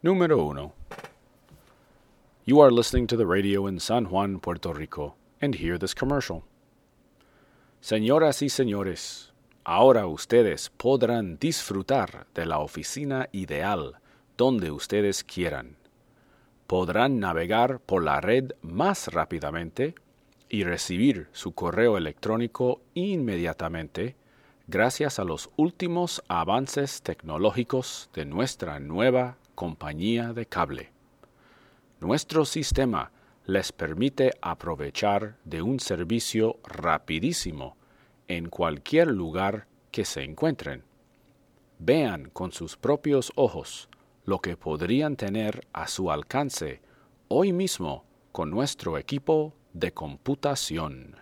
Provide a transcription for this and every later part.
Número 1. You are listening to the radio in San Juan, Puerto Rico, and hear this commercial. Señoras y señores, ahora ustedes podrán disfrutar de la oficina ideal donde ustedes quieran. Podrán navegar por la red más rápidamente y recibir su correo electrónico inmediatamente gracias a los últimos avances tecnológicos de nuestra nueva compañía de cable. Nuestro sistema les permite aprovechar de un servicio rapidísimo en cualquier lugar que se encuentren. Vean con sus propios ojos lo que podrían tener a su alcance hoy mismo con nuestro equipo de computación.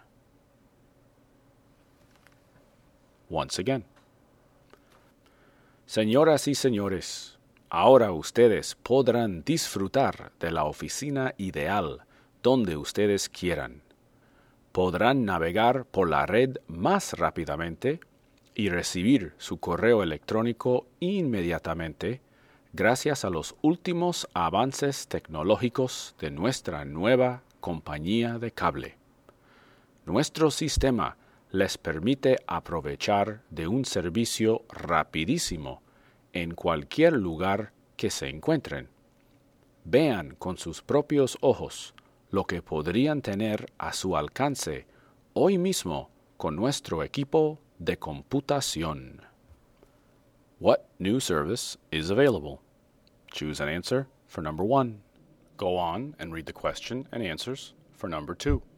Once again. Señoras y señores, ahora ustedes podrán disfrutar de la oficina ideal donde ustedes quieran. Podrán navegar por la red más rápidamente y recibir su correo electrónico inmediatamente gracias a los últimos avances tecnológicos de nuestra nueva compañía de cable. Nuestro sistema les permite aprovechar de un servicio rapidísimo en cualquier lugar que se encuentren. Vean con sus propios ojos lo que podrían tener a su alcance hoy mismo con nuestro equipo de computación. What new service is available? Choose an answer for number 1. Go on and read the question and answers for number 2.